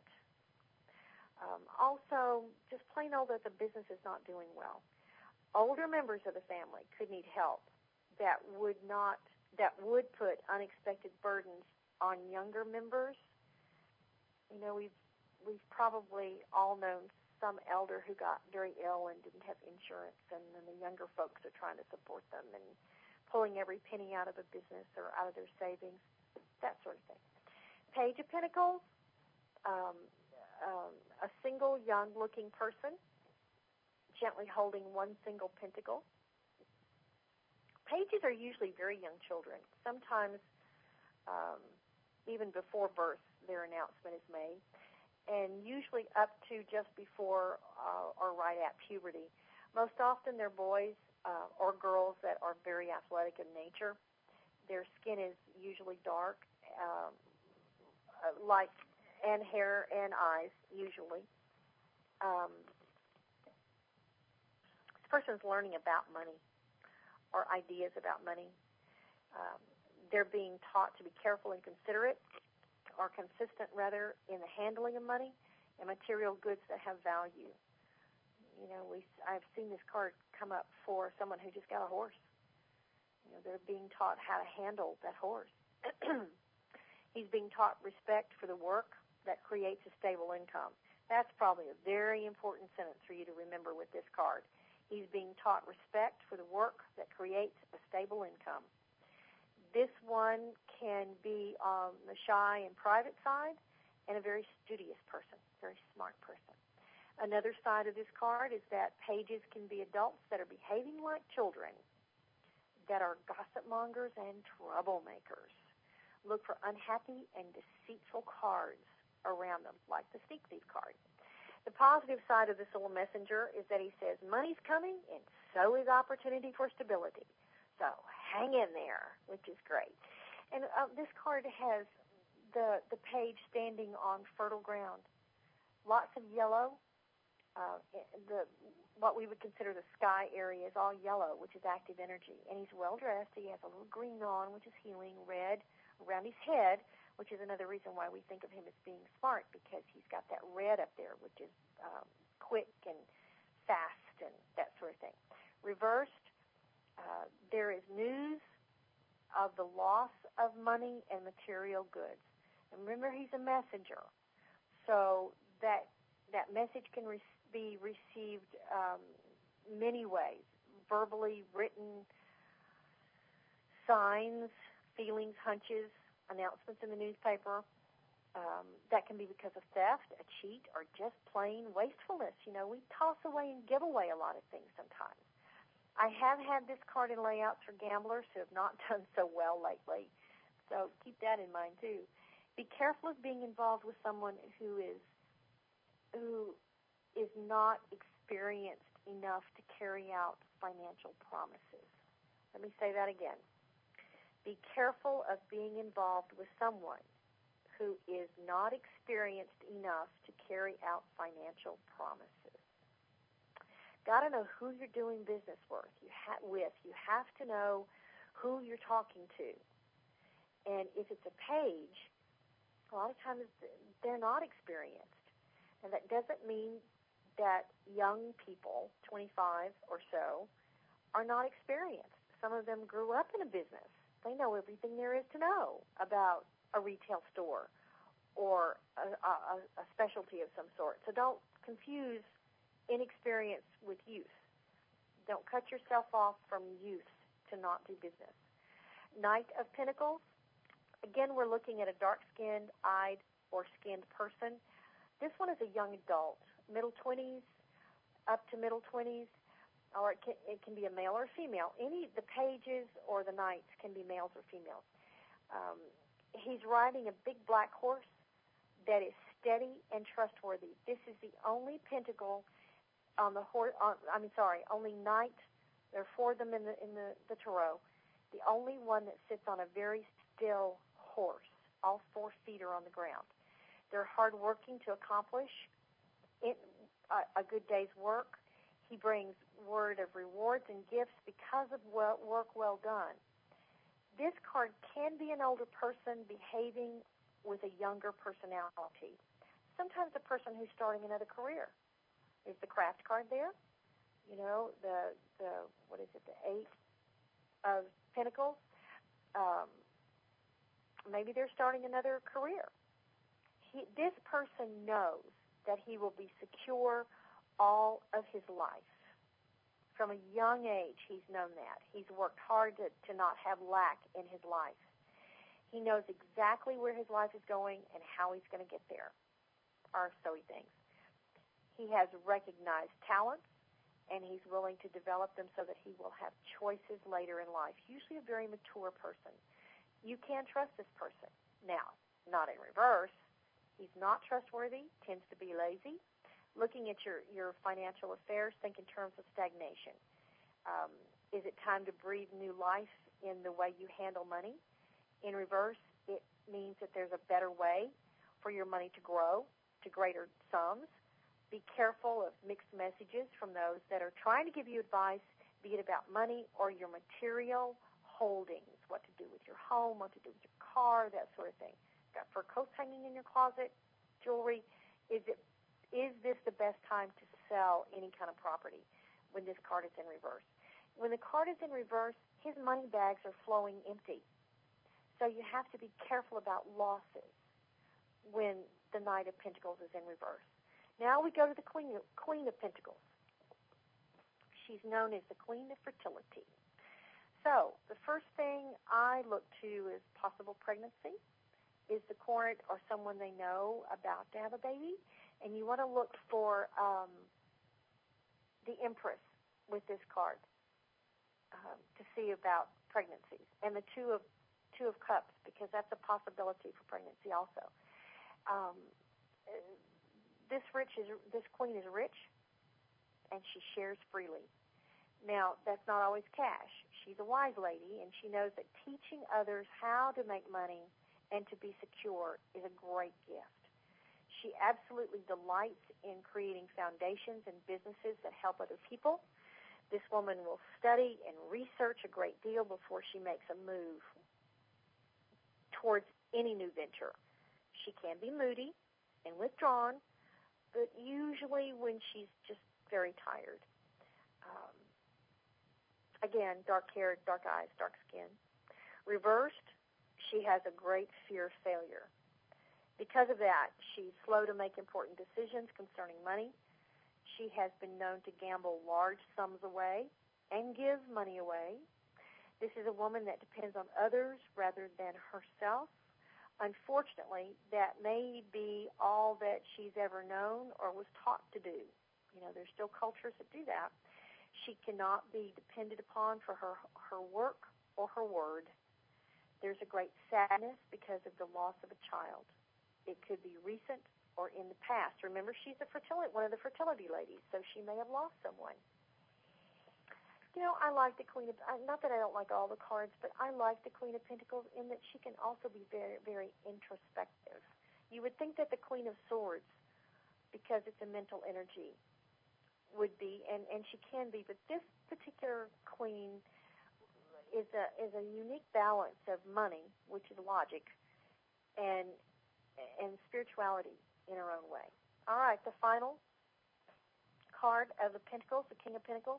Also, just plain old that the business is not doing well. Older members of the family could need help that would put unexpected burdens on younger members You know, we've probably all known some elder who got very ill and didn't have insurance, and then the younger folks are trying to support them and pulling every penny out of a business or out of their savings, that sort of thing. Page of Pentacles, a single young-looking person gently holding one single pentacle. Pages are usually very young children. Sometimes even before birth, their announcement is made, and usually up to just before or right at puberty. Most often they're boys or girls that are very athletic in nature. Their skin is usually dark, light, and hair and eyes, usually. This person's learning about money or ideas about money. They're being taught to be careful and considerate, or consistent, rather, in the handling of money and material goods that have value. You know, I've seen this card come up for someone who just got a horse. You know, they're being taught how to handle that horse. He's being taught respect for the work that creates a stable income. That's probably a very important sentence for you to remember with this card. He's being taught respect for the work that creates a stable income. This one can be on the shy and private side and a very studious person, very smart person. Another side of this card is that pages can be adults that are behaving like children, that are gossip mongers and troublemakers. Look for unhappy and deceitful cards around them, like the sneak thief card. The positive side of this little messenger is that he says, money's coming, and so is opportunity for stability. So hang in there, which is great. And this card has the page standing on fertile ground. Lots of yellow. What we would consider the sky area is all yellow, which is active energy. And he's well-dressed. He has a little green on, which is healing, red around his head, which is another reason why we think of him as being smart, because he's got that red up there, which is quick and fast and that sort of thing. Reversed, there is news of the loss of money and material goods. And remember, he's a messenger, so that message can be received many ways: verbally, written, signs, feelings, hunches, announcements in the newspaper. That can be because of theft, a cheat, or just plain wastefulness. You know, we toss away and give away a lot of things sometimes. I have had this card in layouts for gamblers who have not done so well lately, so keep that in mind too. Be careful of being involved with someone who is not experienced enough to carry out financial promises. Let me say that again. Be careful of being involved with someone who is not experienced enough to carry out financial promises. Got to know who you're doing business with. You have to know who you're talking to. And if it's a page, a lot of times they're not experienced. And that doesn't mean that young people, 25 or so, are not experienced. Some of them grew up in a business. They know everything there is to know about a retail store or a specialty of some sort. So don't confuse inexperience with youth. Don't cut yourself off from youth to not do business. Knight of Pentacles. Again, we're looking at a dark-skinned, eyed, or skinned person. This one is a young adult, middle 20s, up to middle 20s, or it can be a male or female. The pages or the knights can be males or females. He's riding a big black horse that is steady and trustworthy. This is the only pentacle on the horse. Only knight. There are four of them in the tarot. The only one that sits on a very still horse. All 4 feet are on the ground. They're hardworking to accomplish a good day's work. He brings word of rewards and gifts because of work well done. This card can be an older person behaving with a younger personality. Sometimes a person who's starting another career. Is the craft card there? You know, the 8 of Pentacles. Maybe they're starting another career. This person knows that he will be secure all of his life. From a young age, he's known that. He's worked hard to not have lack in his life. He knows exactly where his life is going and how he's going to get there, or so he thinks. He has recognized talents, and he's willing to develop them so that he will have choices later in life, usually a very mature person. You can trust this person. Now, not in reverse. He's not trustworthy, tends to be lazy. Looking at your financial affairs, think in terms of stagnation. Is it time to breathe new life in the way you handle money? In reverse, it means that there's a better way for your money to grow to greater sums. Be careful of mixed messages from those that are trying to give you advice, be it about money or your material holdings, what to do with your home, what to do with your car, that sort of thing. Got fur coats hanging in your closet, jewelry. Is this the best time to sell any kind of property when this card is in reverse? When the card is in reverse, his money bags are flowing empty. So you have to be careful about losses when the Knight of Pentacles is in reverse. Now we go to the Queen of Pentacles. She's known as the Queen of Fertility. So the first thing I look to is possible pregnancy. Is the court or someone they know about to have a baby? And you want to look for the Empress with this card to see about pregnancies, and the Two of Cups, because that's a possibility for pregnancy also. This queen is rich, and she shares freely. Now, that's not always cash. She's a wise lady, and she knows that teaching others how to make money and to be secure is a great gift. She absolutely delights in creating foundations and businesses that help other people. This woman will study and research a great deal before she makes a move towards any new venture. She can be moody and withdrawn, but usually when she's just very tired. Again, dark-haired, dark eyes, dark skin. Reversed, she has a great fear of failure. Because of that, she's slow to make important decisions concerning money. She has been known to gamble large sums away and give money away. This is a woman that depends on others rather than herself. Unfortunately, that may be all that she's ever known or was taught to do. You know, there's still cultures that do that. She cannot be depended upon for her work or her word. There's a great sadness because of the loss of a child. It could be recent or in the past. Remember, she's one of the fertility ladies, so she may have lost someone. You know, I like the Queen of, not that I don't like all the cards, but I like the Queen of Pentacles in that she can also be very, very introspective. You would think that the Queen of Swords, because it's a mental energy, would be, and she can be, but this particular queen is a unique balance of money, which is logic, and spirituality in her own way. All right, the final card of the Pentacles, the King of Pentacles.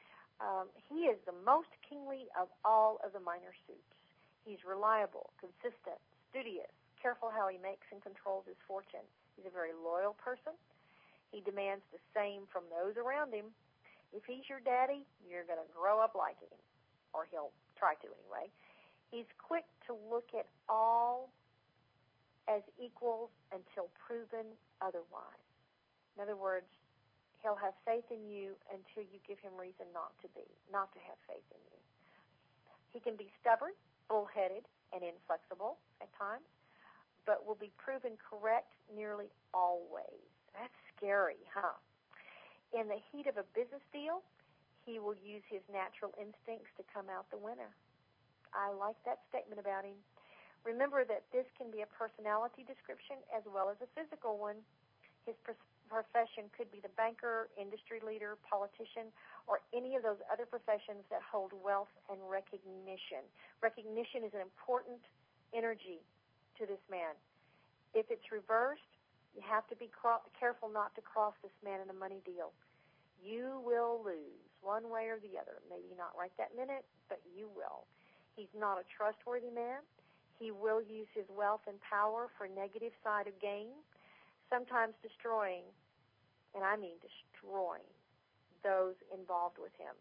He is the most kingly of all of the minor suits. He's reliable, consistent, studious, careful how he makes and controls his fortune. He's a very loyal person. He demands the same from those around him. If he's your daddy, you're going to grow up liking him, or he'll try to anyway. He's quick to look at all as equals until proven otherwise. In other words, he'll have faith in you until you give him reason not to have faith in you. He can be stubborn, bullheaded, and inflexible at times, but will be proven correct nearly always. That's scary, huh? In the heat of a business deal, he will use his natural instincts to come out the winner. I like that statement about him. Remember that this can be a personality description as well as a physical one. His profession could be the banker, industry leader, politician, or any of those other professions that hold wealth and recognition. Recognition is an important energy to this man. If it's reversed, you have to be careful not to cross this man in a money deal. You will lose one way or the other. Maybe not right that minute, but you will. He's not a trustworthy man. He will use his wealth and power for negative side of gain, sometimes destroying, and I mean destroying, those involved with him.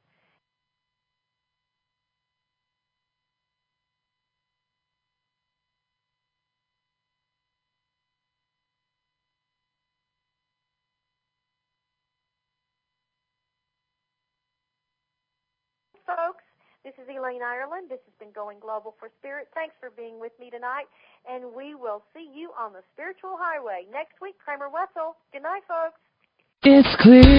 Folks, this is Elaine Ireland. This has been Going Global for Spirit. Thanks for being with me tonight, and we will see you on the spiritual highway next week. Kramer Wessel. Good night, folks. It's clear.